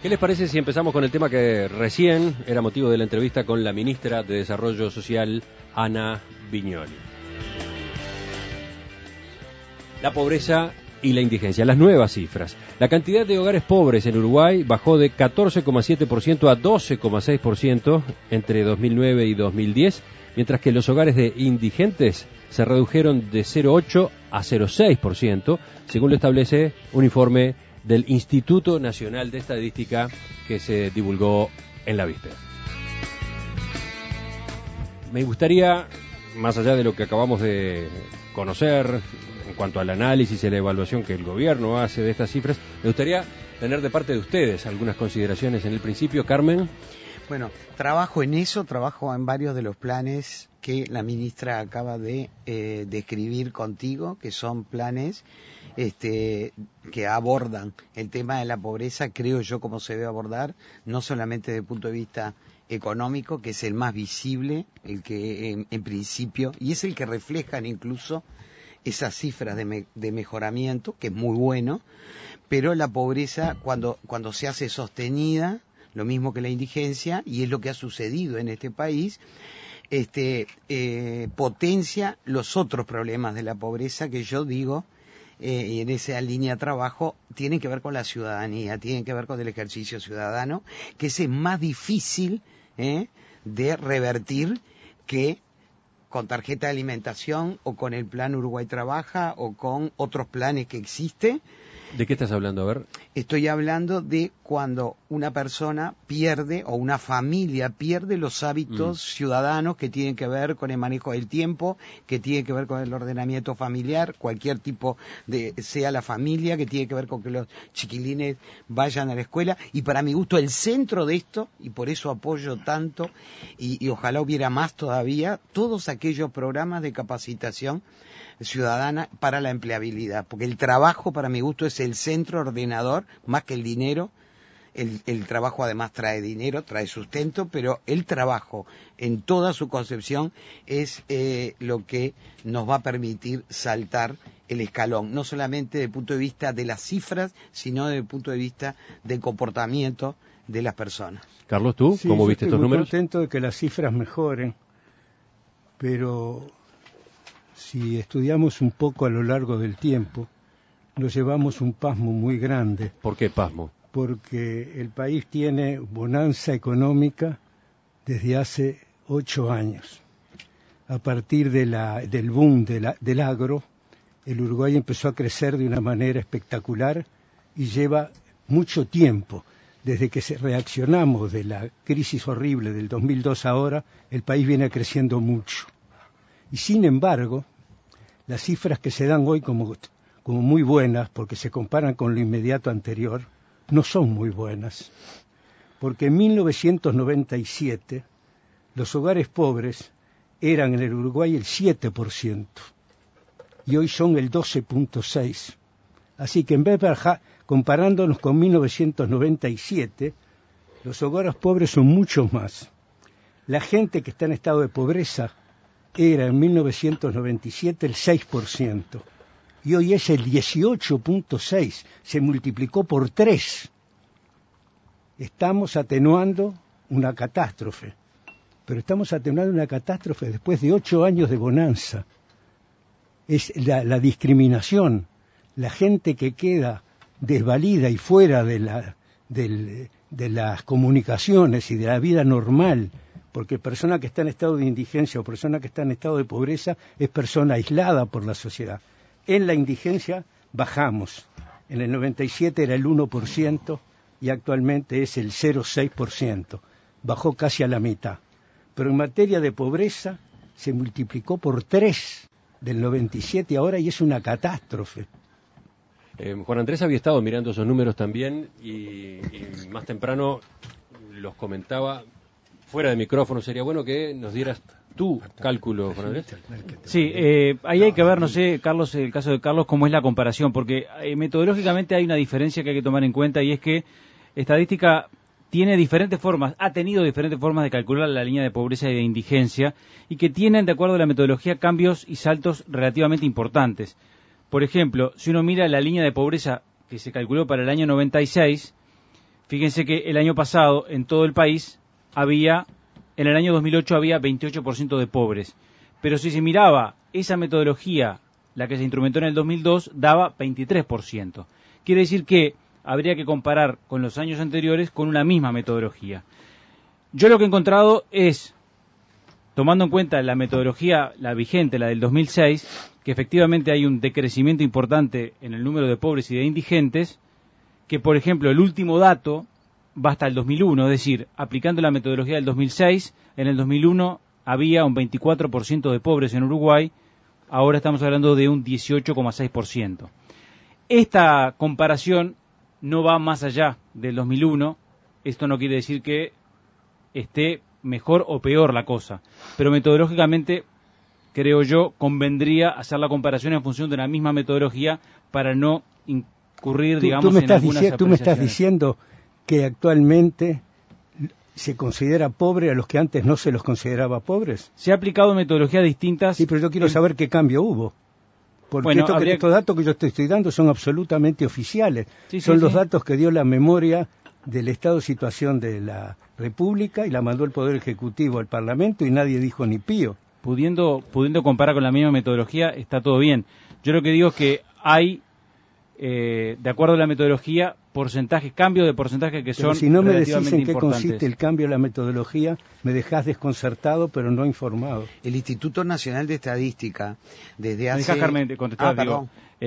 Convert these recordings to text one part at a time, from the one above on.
¿Qué les parece si empezamos con el tema que recién era motivo de la entrevista con la ministra de Desarrollo Social, Ana Viñoly? La pobreza y la indigencia, las nuevas cifras. La cantidad de hogares pobres en Uruguay bajó de 14,7% a 12,6% entre 2009 y 2010, mientras que los hogares de indigentes se redujeron de 0,8 a 0,6%, según lo establece un informe del Instituto Nacional de Estadística que se divulgó en la víspera. Me gustaría, más allá de lo que acabamos de conocer en cuanto al análisis y la evaluación que el gobierno hace de estas cifras, me gustaría tener de parte de ustedes algunas consideraciones en el principio. Carmen. Bueno, trabajo en eso, trabajo en varios de los planes que la ministra acaba de describir contigo, que son planes que abordan el tema de la pobreza, creo yo, como se debe abordar, no solamente desde el punto de vista económico, que es el más visible, el que en principio, y es el que reflejan incluso esas cifras de mejoramiento, que es muy bueno, pero la pobreza cuando se hace sostenida, lo mismo que la indigencia, y es lo que ha sucedido en este país, potencia los otros problemas de la pobreza que yo digo, y en esa línea de trabajo, tienen que ver con la ciudadanía, tienen que ver con el ejercicio ciudadano, que es más difícil de revertir que con tarjeta de alimentación o con el plan Uruguay Trabaja o con otros planes que existen. ¿De qué estás hablando? A ver. Estoy hablando de cuando una persona pierde o una familia pierde los hábitos ciudadanos que tienen que ver con el manejo del tiempo, que tienen que ver con el ordenamiento familiar, cualquier tipo de, sea la familia, que tiene que ver con que los chiquilines vayan a la escuela. Y para mi gusto el centro de esto, y por eso apoyo tanto, y ojalá hubiera más todavía, todos aquellos programas de capacitación ciudadana para la empleabilidad, porque el trabajo para mi gusto es el centro ordenador más que el dinero. El trabajo además trae dinero, trae sustento, pero el trabajo en toda su concepción es lo que nos va a permitir saltar el escalón, no solamente desde el punto de vista de las cifras, sino desde el punto de vista del comportamiento de las personas. Carlos, ¿tú cómo viste estos números? Estoy contento de que las cifras mejoren, pero si estudiamos un poco a lo largo del tiempo, nos llevamos un pasmo muy grande. ¿Por qué pasmo? Porque el país tiene bonanza económica desde hace 8 años. A partir del boom del agro, el Uruguay empezó a crecer de una manera espectacular y lleva mucho tiempo. Desde que reaccionamos de la crisis horrible del 2002 ahora, el país viene creciendo mucho. Y sin embargo, las cifras que se dan hoy como muy buenas, porque se comparan con lo inmediato anterior, no son muy buenas. Porque en 1997 los hogares pobres eran en el Uruguay el 7% y hoy son el 12,6%. Así que en vez de bajar, comparándonos con 1997, los hogares pobres son muchos más. La gente que está en estado de pobreza era en 1997 el 6%, y hoy es el 18,6%, se multiplicó por 3. Estamos atenuando una catástrofe, pero estamos atenuando una catástrofe después de 8 años de bonanza. Es la discriminación, la gente que queda desvalida y fuera de las comunicaciones y de la vida normal, porque persona que está en estado de indigencia o persona que está en estado de pobreza es persona aislada por la sociedad. En la indigencia bajamos. En el 97 era el 1% y actualmente es el 0,6%. Bajó casi a la mitad. Pero en materia de pobreza se multiplicó por 3 del 97 ahora y es una catástrofe. Juan Andrés había estado mirando esos números también y más temprano los comentaba. Fuera de micrófono, sería bueno que nos dieras tu cálculo, Juan Andrés. Sí, ahí hay que ver, no sé, Carlos, el caso de Carlos, cómo es la comparación, porque metodológicamente hay una diferencia que hay que tomar en cuenta y es que estadística tiene diferentes formas, ha tenido diferentes formas de calcular la línea de pobreza y de indigencia y que tienen, de acuerdo a la metodología, cambios y saltos relativamente importantes. Por ejemplo, si uno mira la línea de pobreza que se calculó para el año 96, Fíjense que el año pasado en todo el país en el año 2008 había 28% de pobres, pero si se miraba esa metodología, la que se instrumentó en el 2002, daba 23%. Quiere decir que habría que comparar con los años anteriores con una misma metodología. Yo lo que he encontrado es, tomando en cuenta la metodología, la vigente, la del 2006, que efectivamente hay un decrecimiento importante en el número de pobres y de indigentes, que por ejemplo el último dato va hasta el 2001, es decir, aplicando la metodología del 2006, en el 2001 había un 24% de pobres en Uruguay, ahora estamos hablando de un 18,6%. Esta comparación no va más allá del 2001, esto no quiere decir que esté mejor o peor la cosa, pero metodológicamente, creo yo, convendría hacer la comparación en función de la misma metodología para no incurrir, digamos, en algunas apreciaciones. Tú me estás diciendo que actualmente se considera pobre a los que antes no se los consideraba pobres. Se ha aplicado metodologías distintas. Sí, pero yo quiero saber qué cambio hubo. Porque bueno, estos datos que yo te estoy dando son absolutamente oficiales. Son los datos que dio la memoria del estado de situación de la República y la mandó el Poder Ejecutivo al Parlamento y nadie dijo ni pío. Pudiendo comparar con la misma metodología, está todo bien. Yo lo que digo es que hay, de acuerdo a la metodología, cambio de porcentaje que son relativamente importantes. Si no me decís en qué consiste el cambio de la metodología, me dejás desconcertado, pero no informado. El Instituto Nacional de Estadística, desde hace... Carmen, contestar, digo,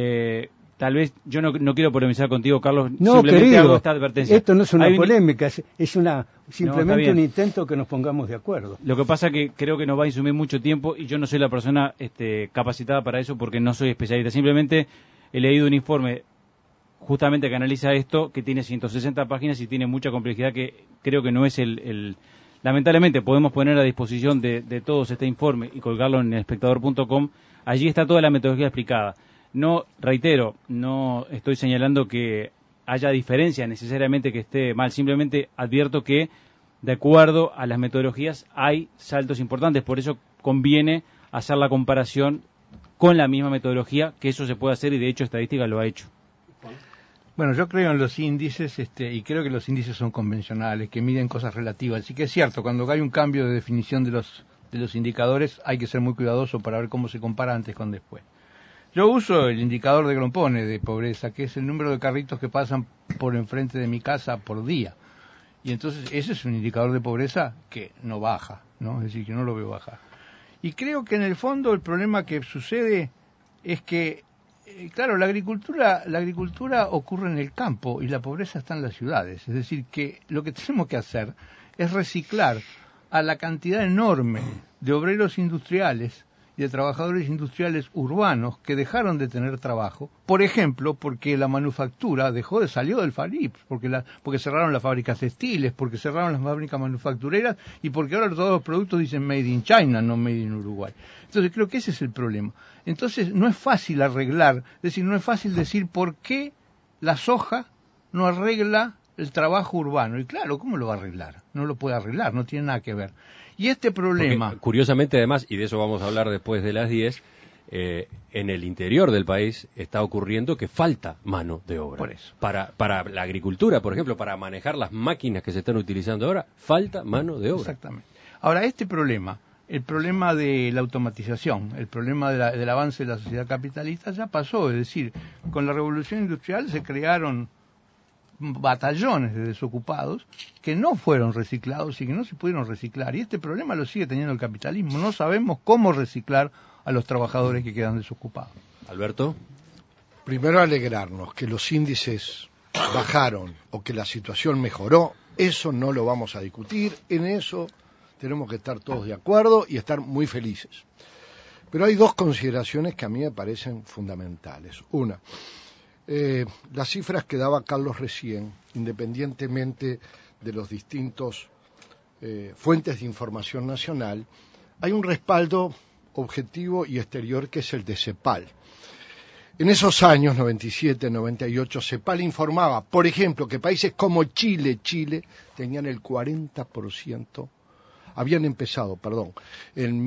tal vez, yo no quiero polemizar contigo, Carlos, no, simplemente querido, hago esta advertencia. Esto no es una polémica, es simplemente un intento que nos pongamos de acuerdo. Lo que pasa que creo que nos va a insumir mucho tiempo y yo no soy la persona capacitada para eso porque no soy especialista. Simplemente he leído un informe justamente que analiza esto, que tiene 160 páginas y tiene mucha complejidad, que creo que no es lamentablemente podemos poner a disposición de todos este informe y colgarlo en espectador.com. Allí está toda la metodología explicada. No, reitero, no estoy señalando que haya diferencia necesariamente que esté mal, simplemente advierto que de acuerdo a las metodologías hay saltos importantes, por eso conviene hacer la comparación con la misma metodología, que eso se puede hacer y de hecho Estadística lo ha hecho. Bueno, yo creo en los índices y creo que los índices son convencionales, que miden cosas relativas. Así que es cierto, cuando hay un cambio de definición de los indicadores hay que ser muy cuidadoso para ver cómo se compara antes con después. Yo uso el indicador de Grompone de pobreza, que es el número de carritos que pasan por enfrente de mi casa por día. Y entonces ese es un indicador de pobreza que no baja, ¿no? Es decir, que no lo veo bajar. Y creo que en el fondo el problema que sucede es que claro, la agricultura ocurre en el campo y la pobreza está en las ciudades. Es decir, que lo que tenemos que hacer es reciclar a la cantidad enorme de obreros industriales y de trabajadores industriales urbanos que dejaron de tener trabajo, por ejemplo, porque la manufactura salió del FARIP, porque cerraron las fábricas textiles, porque cerraron las fábricas manufactureras y porque ahora todos los productos dicen Made in China, no Made in Uruguay. Entonces creo que ese es el problema. Entonces no es fácil arreglar, es decir, no es fácil decir por qué la soja no arregla el trabajo urbano. Y claro, ¿cómo lo va a arreglar? No lo puede arreglar, no tiene nada que ver. Y este problema... Porque, curiosamente, además, y de eso vamos a hablar después de las 10, en el interior del país está ocurriendo que falta mano de obra. Por eso. Para la agricultura, por ejemplo, para manejar las máquinas que se están utilizando ahora, falta mano de obra. Exactamente. Ahora, este problema, el problema de la automatización, el problema del avance de la sociedad capitalista ya pasó. Es decir, con la revolución industrial se crearon batallones de desocupados que no fueron reciclados y que no se pudieron reciclar, y este problema lo sigue teniendo el capitalismo. No sabemos cómo reciclar a los trabajadores que quedan desocupados. Alberto. Primero, alegrarnos que los índices bajaron o que la situación mejoró. Eso no lo vamos a discutir, en eso tenemos que estar todos de acuerdo y estar muy felices. Pero hay dos consideraciones que a mí me parecen fundamentales. Una, las cifras que daba Carlos recién, independientemente de los distintos fuentes de información nacional, hay un respaldo objetivo y exterior que es el de CEPAL. En esos años, 97, 98, CEPAL informaba, por ejemplo, que países como Chile tenían el 40% habían empezado, en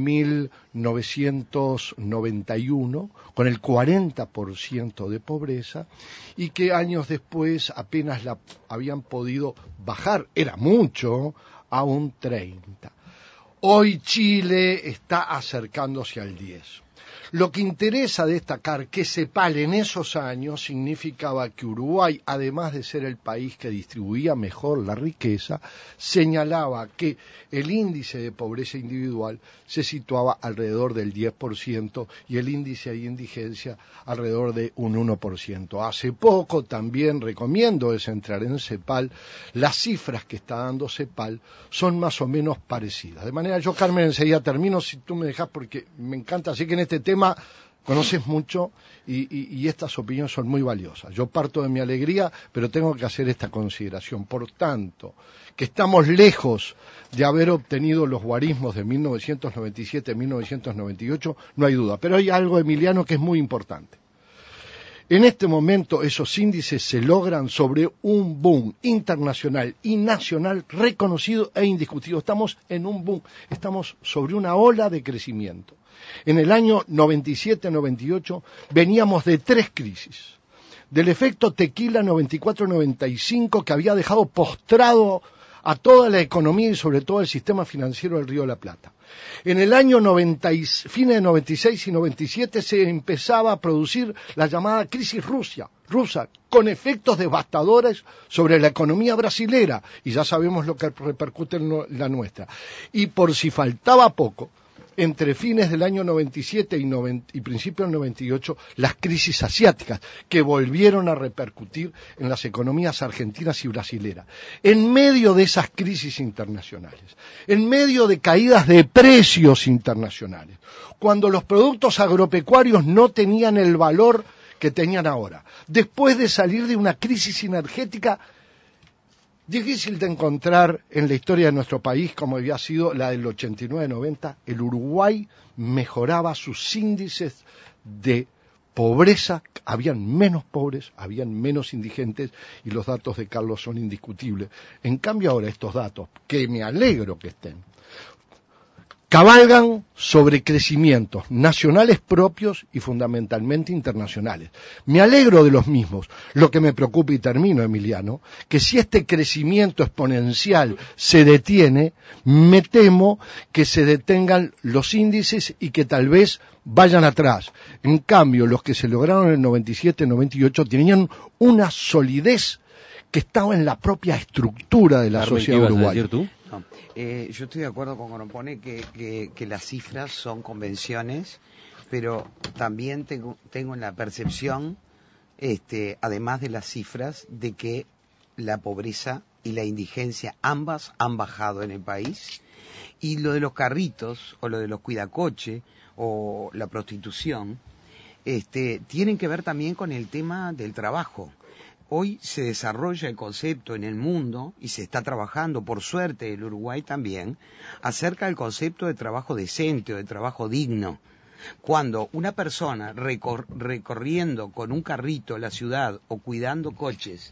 1991 con el 40% de pobreza y que años después apenas la habían podido bajar, era mucho, a un 30%. Hoy Chile está acercándose al 10%. Lo que interesa destacar que CEPAL en esos años significaba que Uruguay, además de ser el país que distribuía mejor la riqueza, señalaba que el índice de pobreza individual se situaba alrededor del 10% y el índice de indigencia alrededor de un 1%. Hace poco también recomiendo entrar en CEPAL, las cifras que está dando CEPAL son más o menos parecidas. De manera, yo Carmen enseguida termino, si tú me dejas, porque me encanta, así que en este tema conoces mucho y estas opiniones son muy valiosas. Yo parto de mi alegría, pero tengo que hacer esta consideración. Por tanto, que estamos lejos de haber obtenido los guarismos de 1997-1998, no hay duda. Pero hay algo, Emiliano, que es muy importante. En este momento esos índices se logran sobre un boom internacional y nacional reconocido e indiscutido. Estamos en un boom, estamos sobre una ola de crecimiento. En el año 97-98 veníamos de 3 crisis. Del efecto tequila 94-95 que había dejado postrado a toda la economía y sobre todo el sistema financiero del Río de la Plata. En el año fines de 96 y 97 se empezaba a producir la llamada crisis rusa, con efectos devastadores sobre la economía brasilera, y ya sabemos lo que repercute en la nuestra. Y por si faltaba poco, entre fines del año 97 y principios del 98, las crisis asiáticas, que volvieron a repercutir en las economías argentinas y brasileras. En medio de esas crisis internacionales, en medio de caídas de precios internacionales, cuando los productos agropecuarios no tenían el valor que tenían ahora, después de salir de una crisis energética difícil de encontrar en la historia de nuestro país, como había sido la del 89-90, el Uruguay mejoraba sus índices de pobreza, habían menos pobres, habían menos indigentes, y los datos de Carlos son indiscutibles. En cambio ahora estos datos, que me alegro que estén, cabalgan sobre crecimientos nacionales propios y fundamentalmente internacionales. Me alegro de los mismos. Lo que me preocupa, y termino, Emiliano, que si este crecimiento exponencial se detiene, me temo que se detengan los índices y que tal vez vayan atrás. En cambio, los que se lograron en el 97-98 tenían una solidez que estaba en la propia estructura de la sociedad uruguaya. No, yo estoy de acuerdo con Grompone que las cifras son convenciones, pero también tengo la percepción, además de las cifras, de que la pobreza y la indigencia ambas han bajado en el país, y lo de los carritos o lo de los cuidacoche o la prostitución tienen que ver también con el tema del trabajo. Hoy se desarrolla el concepto en el mundo, y se está trabajando, por suerte, en Uruguay también, acerca del concepto de trabajo decente o de trabajo digno. Cuando una persona recorriendo con un carrito la ciudad o cuidando coches,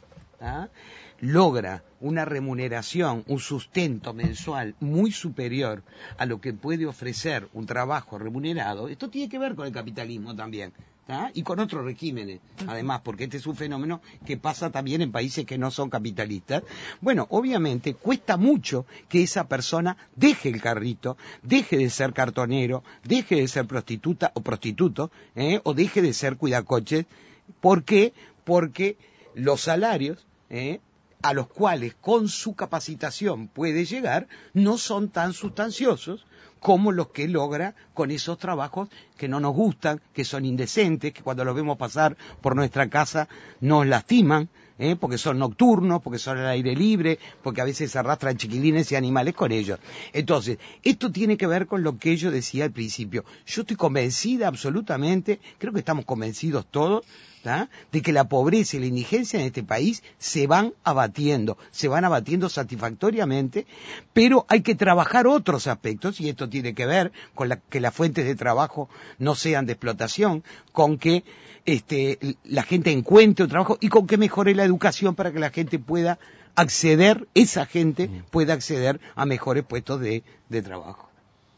logra una remuneración, un sustento mensual muy superior a lo que puede ofrecer un trabajo remunerado, esto tiene que ver con el capitalismo también. Y con otros regímenes, además, porque este es un fenómeno que pasa también en países que no son capitalistas. Bueno, obviamente cuesta mucho que esa persona deje el carrito, deje de ser cartonero, deje de ser prostituta o prostituto, o deje de ser cuidacoches. ¿Por qué? Porque los salarios, a los cuales con su capacitación puede llegar, no son tan sustanciosos como los que logra con esos trabajos que no nos gustan, que son indecentes, que cuando los vemos pasar por nuestra casa nos lastiman, porque son nocturnos, porque son al aire libre, porque a veces se arrastran chiquilines y animales con ellos. Entonces, esto tiene que ver con lo que yo decía al principio. Yo estoy convencida absolutamente, creo que estamos convencidos todos, de que la pobreza y la indigencia en este país se van abatiendo satisfactoriamente, pero hay que trabajar otros aspectos, y esto tiene que ver con que las fuentes de trabajo no sean de explotación, con que la gente encuentre un trabajo y con que mejore la educación para que la gente pueda acceder, esa gente pueda acceder a mejores puestos de trabajo.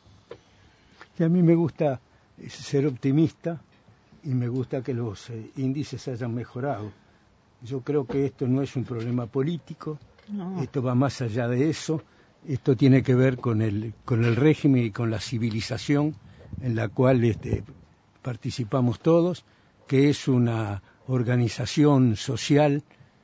Y a mí me gusta ser optimista y me gusta que los índices hayan mejorado. Yo creo que esto no es un problema político, esto va más allá de eso, esto tiene que ver con el régimen y con la civilización en la cual participamos todos, que es una organización social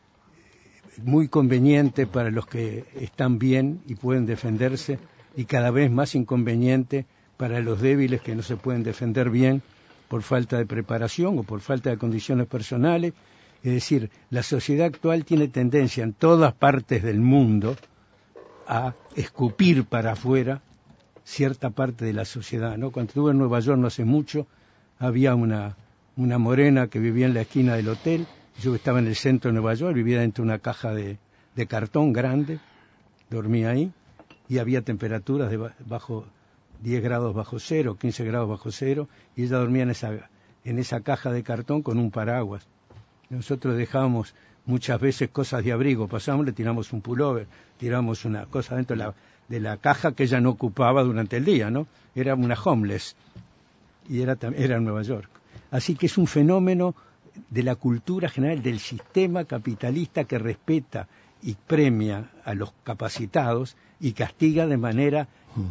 muy conveniente para los que están bien y pueden defenderse, y cada vez más inconveniente para los débiles que no se pueden defender bien por falta de preparación o por falta de condiciones personales. Es decir, la sociedad actual tiene tendencia en todas partes del mundo a escupir para afuera cierta parte de la sociedad, ¿no? Cuando estuve en Nueva York no hace mucho, había una morena que vivía en la esquina del hotel. Yo estaba en el centro de Nueva York, vivía dentro de una caja de cartón grande, dormía ahí, y había temperaturas de bajo 10 grados bajo cero, 15 grados bajo cero, y ella dormía en esa caja de cartón con un paraguas. Nosotros dejábamos muchas veces cosas de abrigo, pasamos, le tiramos un pullover, tiramos una cosa dentro de la caja que ella no ocupaba durante el día, ¿no? Era una homeless, y era en Nueva York. Así que es un fenómeno de la cultura general del sistema capitalista que respeta y premia a los capacitados y castiga de manera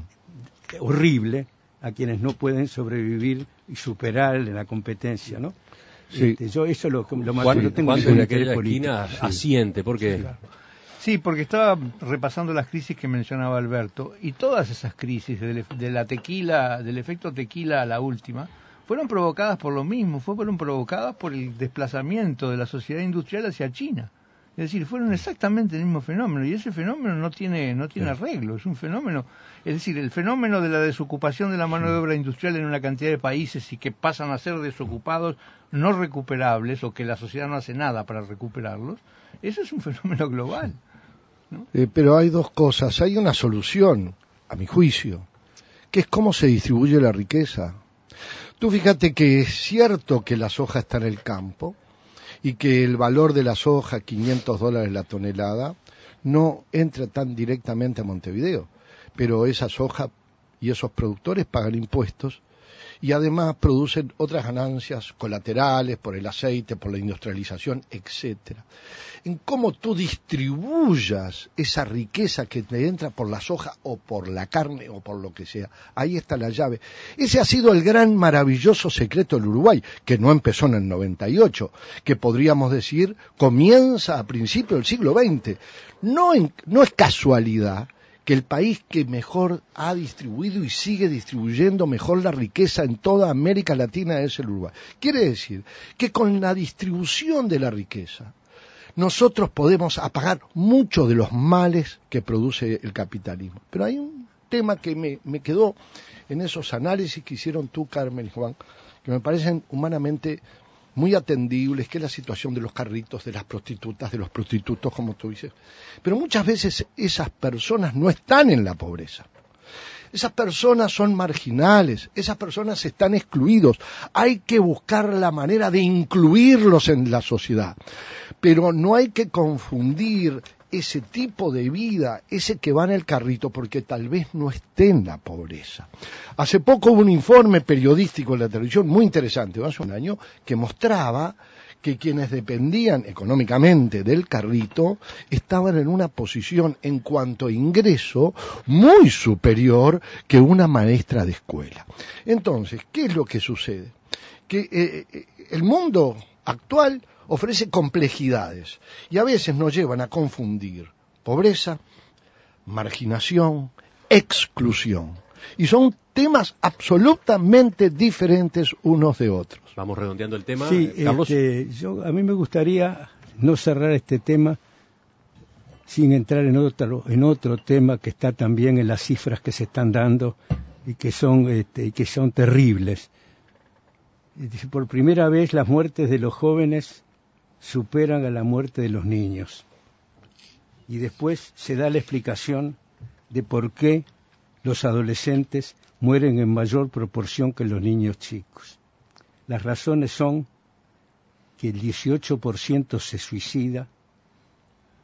horrible a quienes no pueden sobrevivir y superar en la competencia, ¿no? Sí. Yo eso lo más Juan, que no tengo Juan ni de que ver aquella política. esquina asiente, porque Claro. Sí, porque estaba repasando las crisis que mencionaba Alberto, y todas esas crisis, de la tequila, del efecto tequila a la última, fueron provocadas por lo mismo, fueron provocadas por el desplazamiento de la sociedad industrial hacia China. Es decir, fueron exactamente el mismo fenómeno, y ese fenómeno no tiene arreglo, es un fenómeno, es decir, el fenómeno de la desocupación de la mano de obra industrial en una cantidad de países y que pasan a ser desocupados no recuperables, o que la sociedad no hace nada para recuperarlos, eso es un fenómeno global, ¿no? Pero hay dos cosas, hay una solución, a mi juicio, que es cómo se distribuye la riqueza. Tú fíjate que es cierto que la soja está en el campo, y que el valor de la soja, $500 la tonelada, no entra tan directamente a Montevideo, pero esa soja y esos productores pagan impuestos y además producen otras ganancias colaterales por el aceite, por la industrialización, etcétera. En cómo tú distribuyas esa riqueza que te entra por la soja o por la carne o por lo que sea, ahí está la llave. Ese ha sido el gran maravilloso secreto del Uruguay, que no empezó en el 98, que podríamos decir comienza a principios del siglo XX. No es casualidad que el país que mejor ha distribuido y sigue distribuyendo mejor la riqueza en toda América Latina es el Uruguay. Quiere decir que con la distribución de la riqueza nosotros podemos apagar muchos de los males que produce el capitalismo. Pero hay un tema que me quedó en esos análisis que hicieron tú, Carmen y Juan, que me parecen humanamente muy atendibles, que es la situación de los carritos, de las prostitutas, de los prostitutos, como tú dices. Pero muchas veces esas personas no están en la pobreza. Esas personas son marginales, esas personas están excluidos. Hay que buscar la manera de incluirlos en la sociedad. Pero no hay que confundir ese tipo de vida, ese que va en el carrito, porque tal vez no esté en la pobreza. Hace poco hubo un informe periodístico en la televisión muy interesante, hace un año, que mostraba que quienes dependían económicamente del carrito estaban en una posición en cuanto a ingreso muy superior que una maestra de escuela. Entonces, ¿qué es lo que sucede? Que el mundo actual ofrece complejidades y a veces nos llevan a confundir pobreza, marginación, exclusión. Y son temas absolutamente diferentes unos de otros. vamos redondeando el tema. Sí, Carlos. a mí me gustaría no cerrar este tema sin entrar en otro tema que está también en las cifras que se están dando y que son terribles. Por primera vez las muertes de los jóvenes superan a la muerte de los niños. Y después se da la explicación de por qué los adolescentes mueren en mayor proporción que los niños chicos. Las razones son que el 18% se suicida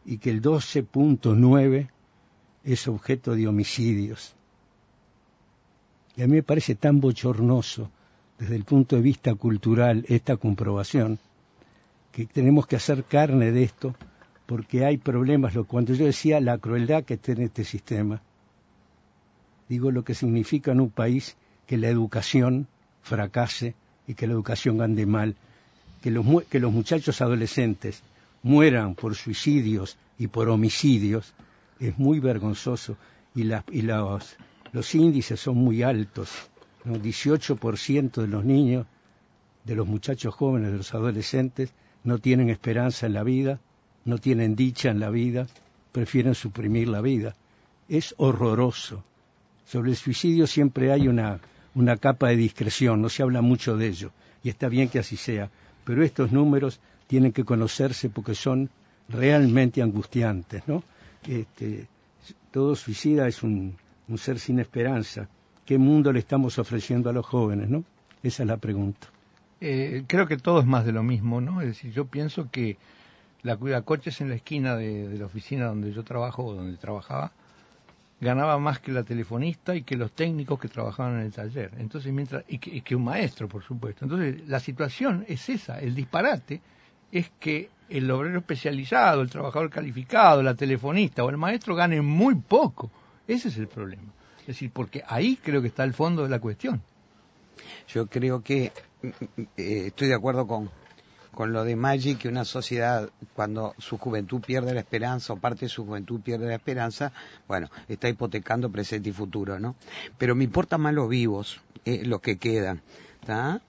y que el 12.9 es objeto de homicidios. Y a mí me parece tan bochornoso desde el punto de vista cultural esta comprobación, que tenemos que hacer carne de esto, porque hay problemas. Cuando yo decía la crueldad que tiene este sistema, digo lo que significa en un país que la educación fracase y que la educación ande mal, que los muchachos adolescentes mueran por suicidios y por homicidios, es muy vergonzoso, y los índices son muy altos, ¿no? 18% de los niños, de los muchachos jóvenes, de los adolescentes, no tienen esperanza en la vida, no tienen dicha en la vida, prefieren suprimir la vida. Es horroroso. Sobre el suicidio siempre hay una capa de discreción, no se habla mucho de ello, y está bien que así sea, pero estos números tienen que conocerse porque son realmente angustiantes, ¿no? Todo suicida es un ser sin esperanza. ¿Qué mundo le estamos ofreciendo a los jóvenes, no? Esa es la pregunta. Creo que todo es más de lo mismo, ¿no? Es decir, yo pienso que la cuidacoches en la esquina de la oficina donde yo trabajo o donde trabajaba ganaba más que la telefonista y que los técnicos que trabajaban en el taller. Entonces, y que un maestro, por supuesto. Entonces, la situación es esa, el disparate es que el obrero especializado, el trabajador calificado, la telefonista o el maestro ganen muy poco. Ese es el problema. Es decir, porque ahí creo que está el fondo de la cuestión. Yo creo que estoy de acuerdo con lo de Maggi, que una sociedad, cuando su juventud pierde la esperanza, o parte de su juventud pierde la esperanza, bueno, está hipotecando presente y futuro, ¿no? Pero me importan más los vivos, los que quedan, ¿tá?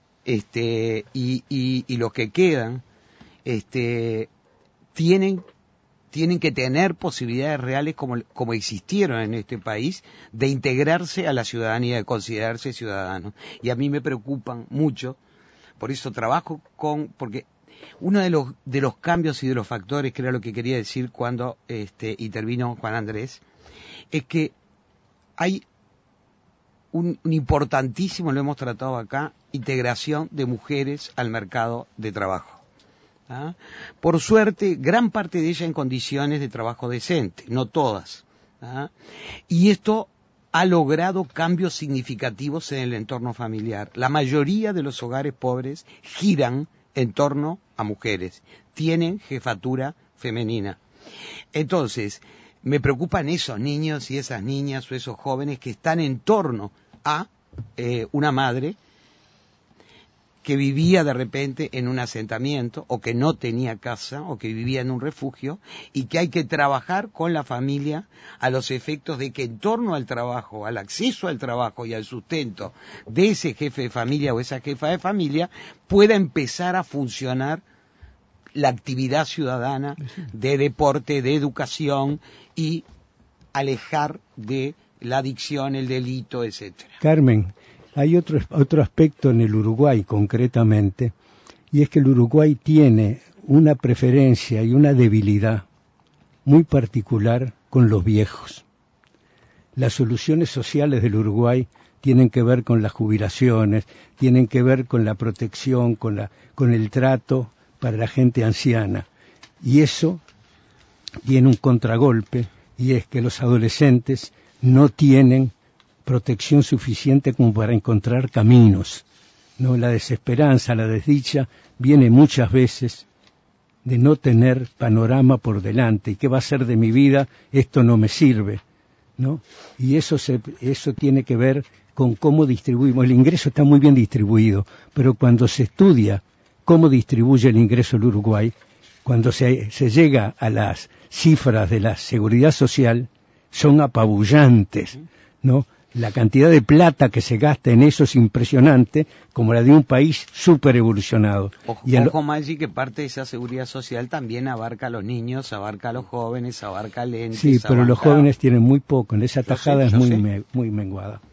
Y los que quedan, tienen que tener posibilidades reales como existieron en este país, de integrarse a la ciudadanía, de considerarse ciudadanos. Y a mí me preocupan mucho, por eso trabajo porque uno de los cambios y de los factores, que era lo que quería decir cuando intervino Juan Andrés, es que hay un importantísimo, lo hemos tratado acá, integración de mujeres al mercado de trabajo. ¿Ah? Por suerte, gran parte de ellas en condiciones de trabajo decente, no todas. ¿Ah? Y esto ha logrado cambios significativos en el entorno familiar. La mayoría de los hogares pobres giran en torno a mujeres, tienen jefatura femenina. Entonces, me preocupan esos niños y esas niñas o esos jóvenes que están en torno a una madre que vivía de repente en un asentamiento, o que no tenía casa, o que vivía en un refugio, y que hay que trabajar con la familia a los efectos de que en torno al trabajo, al acceso al trabajo y al sustento de ese jefe de familia o esa jefa de familia, pueda empezar a funcionar la actividad ciudadana de deporte, de educación, y alejar de la adicción, el delito, etcétera. Carmen, hay otro aspecto en el Uruguay concretamente, y es que el Uruguay tiene una preferencia y una debilidad muy particular con los viejos. Las soluciones sociales del Uruguay tienen que ver con las jubilaciones, tienen que ver con la protección, con el trato para la gente anciana. Y eso tiene un contragolpe, y es que los adolescentes no tienen protección suficiente como para encontrar caminos, ¿no? La desesperanza, la desdicha, viene muchas veces de no tener panorama por delante. ¿Y qué va a ser de mi vida? Esto no me sirve, ¿no? Y eso tiene que ver con cómo distribuimos. El ingreso está muy bien distribuido, pero cuando se estudia cómo distribuye el ingreso el Uruguay, cuando se llega a las cifras de la seguridad social, son apabullantes, ¿no? La cantidad de plata que se gasta en eso es impresionante, como la de un país súper evolucionado. Ojo, Maggi, que parte de esa seguridad social también abarca a los niños, abarca a los jóvenes, abarca al ente. Sí, pero los jóvenes tienen muy poco, en esa tajada es muy menguada.